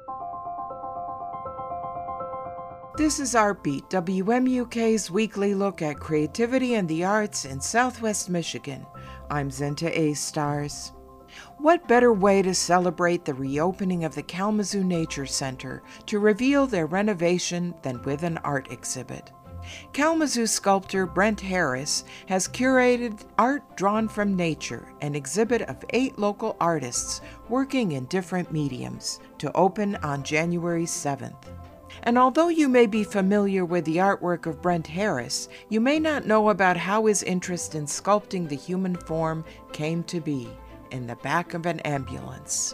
This is Artbeat, WMUK's weekly look at creativity and the arts in Southwest Michigan. I'm Zinta A. Stars. What better way to celebrate the reopening of the Kalamazoo Nature Center to reveal their renovation than with an art exhibit? Kalamazoo sculptor Brent Harris has curated Art Drawn from Nature, an exhibit of 8 local artists working in different mediums, to open on January 7th. And although you may be familiar with the artwork of Brent Harris, you may not know about how his interest in sculpting the human form came to be in the back of an ambulance.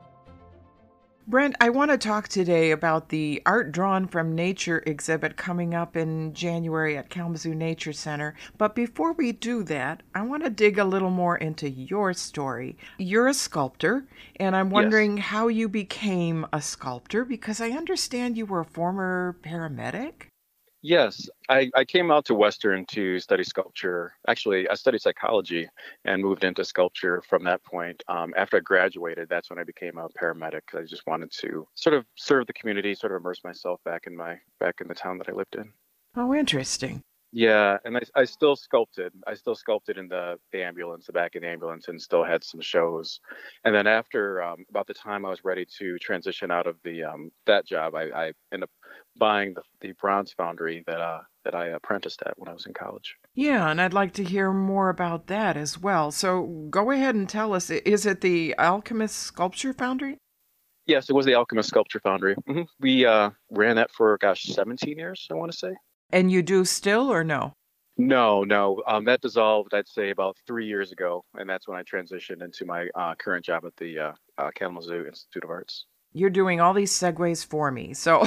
Brent, I want to talk today about the Art Drawn from Nature exhibit coming up in January at Kalamazoo Nature Center. But before we do that, I want to dig a little more into your story. You're a sculptor, and I'm wondering how you became a sculptor, because I understand you were a former paramedic. Yes, I came out to Western to study sculpture. Actually, I studied psychology and moved into sculpture from that point. After I graduated, that's when I became a paramedic. I just wanted to sort of serve the community, sort of immerse myself back in the town that I lived in. Oh, interesting. Yeah, and I still sculpted. I still sculpted in the ambulance, the back of the ambulance, and still had some shows. And then after about the time I was ready to transition out of the that job, I ended up buying the bronze foundry that I apprenticed at when I was in college. Yeah, and I'd like to hear more about that as well. So go ahead and tell us, is it the Alchemist Sculpture Foundry? Yes, it was the Alchemist Sculpture Foundry. We ran that for 17 years, I want to say. And you do still or no? No, no. That dissolved, I'd say, about 3 years ago, and that's when I transitioned into my current job at the Kalamazoo Institute of Arts. You're doing all these segues for me. So,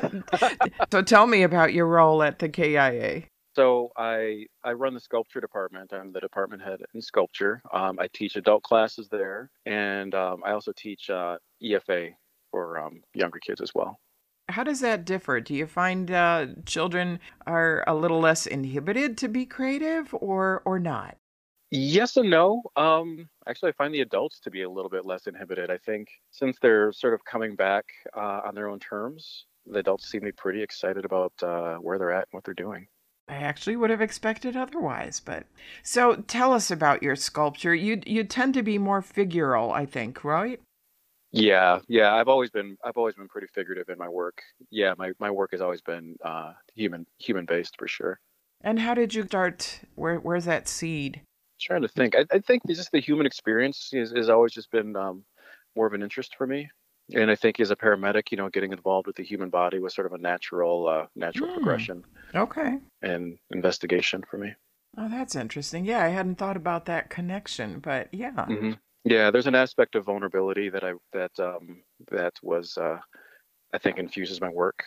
so tell me about your role at the KIA. So I run the sculpture department. I'm the department head in sculpture. I teach adult classes there, and I also teach EFA for younger kids as well. How does that differ? Do you find children are a little less inhibited to be creative or not? Yes and no. Actually, I find the adults to be a little bit less inhibited. I think since they're sort of coming back on their own terms, the adults seem to be pretty excited about where they're at and what they're doing. I actually would have expected otherwise, but so tell us about your sculpture. You tend to be more figural, I think, right? Yeah, yeah. I've always been pretty figurative in my work. Yeah, my work has always been human based for sure. And how did you start? Where's that seed? Trying to think. I think just the human experience is always just been more of an interest for me. And I think as a paramedic, getting involved with the human body was sort of a natural Hmm. progression Okay. and investigation for me. Oh, that's interesting. Yeah, I hadn't thought about that connection, but yeah. hmm Yeah, there's an aspect of vulnerability that was I think infuses my work,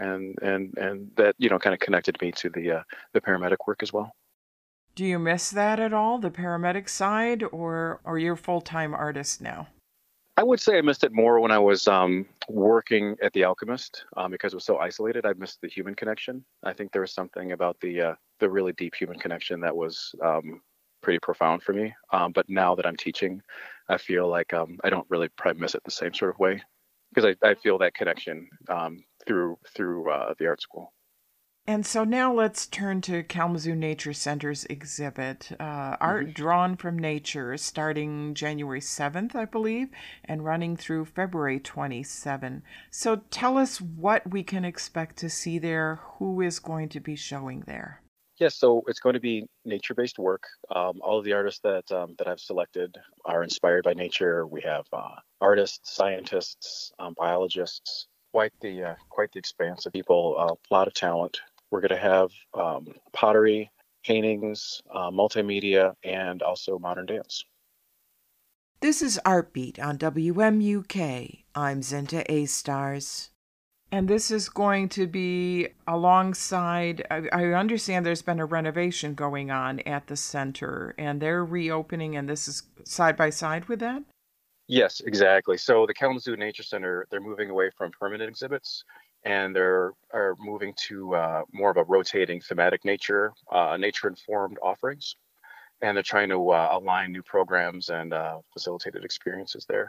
and that kind of connected me to the paramedic work as well. Do you miss that at all, the paramedic side, or you're a full-time artist now? I would say I missed it more when I was working at the Alchemist because it was so isolated. I missed the human connection. I think there was something about the really deep human connection that was pretty profound for me. But now that I'm teaching, I feel like I don't really probably miss it the same sort of way because I feel that connection through the art school. And so now let's turn to Kalamazoo Nature Center's exhibit, hmm Art Drawn from Nature, starting January 7th, I believe, and running through February 27. So tell us what we can expect to see there, who is going to be showing there. Yes, so it's going to be nature-based work. All of the artists that I've selected are inspired by nature. We have artists, scientists, biologists, quite the expanse of people. A lot of talent. We're going to have pottery, paintings, multimedia, and also modern dance. This is Artbeat on WMUK. I'm Zinta A. Stars. And this is going to be alongside, I understand there's been a renovation going on at the center, and they're reopening, and this is side by side with that? Yes, exactly. So the Kalamazoo Nature Center, they're moving away from permanent exhibits, and they're are moving to more of a rotating thematic nature-informed offerings. And they're trying to align new programs and facilitated experiences there.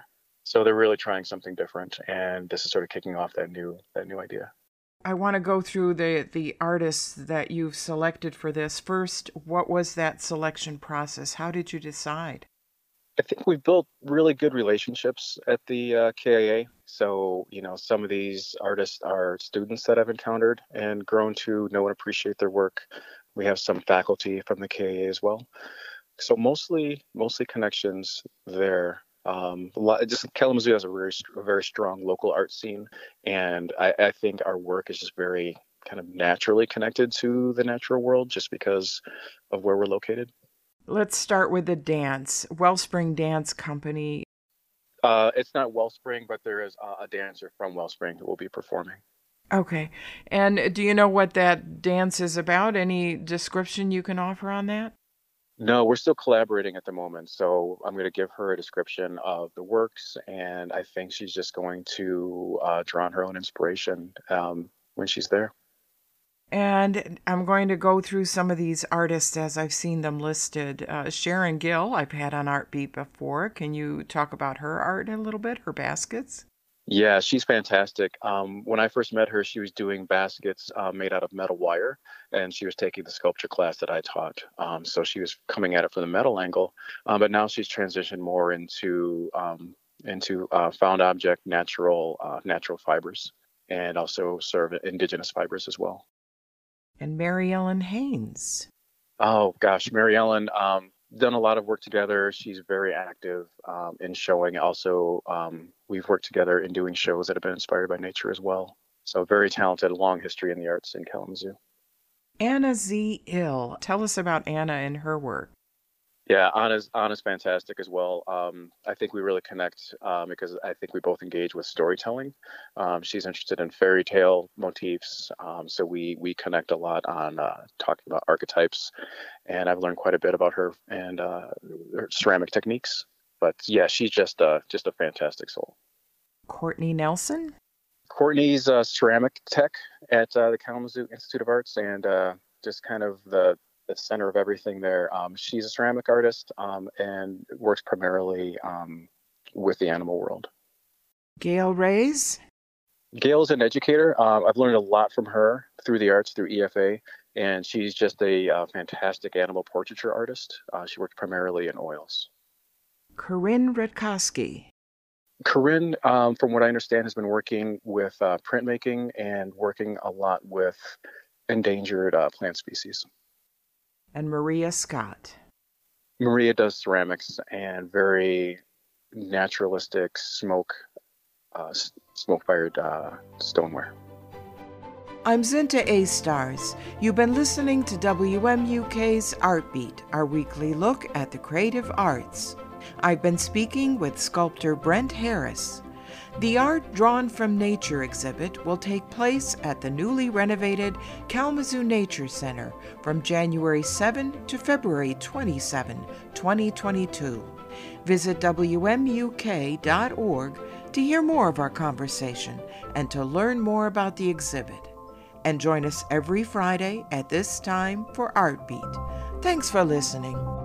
So they're really trying something different, and this is sort of kicking off that new idea. I want to go through the artists that you've selected for this. First, what was that selection process? How did you decide? I think we've built really good relationships at the KIA. So, some of these artists are students that I've encountered and grown to know and appreciate their work. We have some faculty from the KIA as well. So mostly connections there. Just Kalamazoo has a very strong local art scene, and I think our work is just very kind of naturally connected to the natural world just because of where we're located. Let's start with the dance. Wellspring Dance Company. It's not Wellspring, but there is a dancer from Wellspring who will be performing. Okay. And do you know what that dance is about? Any description you can offer on that? No, we're still collaborating at the moment. So I'm going to give her a description of the works, and I think she's just going to draw on her own inspiration when she's there. And I'm going to go through some of these artists as I've seen them listed. Sharon Gill, I've had on Artbeat before. Can you talk about her art a little bit, her baskets? Yeah, she's fantastic. When I first met her, she was doing baskets made out of metal wire, and she was taking the sculpture class that I taught. So she was coming at it from the metal angle, but now she's transitioned more into found object, natural fibers, and also sort of indigenous fibers as well. And Mary Ellen Haynes. Oh gosh, Mary Ellen, done a lot of work together. She's very active in showing. Also, we've worked together in doing shows that have been inspired by nature as well. So very talented, long history in the arts in Kalamazoo. Anna Z. Ill. Tell us about Anna and her work. Yeah, Anna's fantastic as well. I think we really connect because I think we both engage with storytelling. She's interested in fairy tale motifs, so we connect a lot on talking about archetypes, and I've learned quite a bit about her and her ceramic techniques. But yeah, she's just a fantastic soul. Courtney Nelson. Courtney's a ceramic tech at the Kalamazoo Institute of Arts, and just kind of the center of everything there. She's a ceramic artist and works primarily with the animal world. Gail Reyes. Gail's an educator. I've learned a lot from her through the arts, through EFA, and she's just a fantastic animal portraiture artist. She works primarily in oils. Corinne Rutkowski. Corinne, from what I understand, has been working with printmaking and working a lot with endangered plant species. And Maria Scott. Maria does ceramics and very naturalistic smoke-fired stoneware. I'm Zinta A. Stars. You've been listening to WMUK's Artbeat, our weekly look at the creative arts. I've been speaking with sculptor Brent Harris. The Art Drawn from Nature exhibit will take place at the newly renovated Kalamazoo Nature Center from January 7 to February 27, 2022. Visit WMUK.org to hear more of our conversation and to learn more about the exhibit. And join us every Friday at this time for Artbeat. Thanks for listening.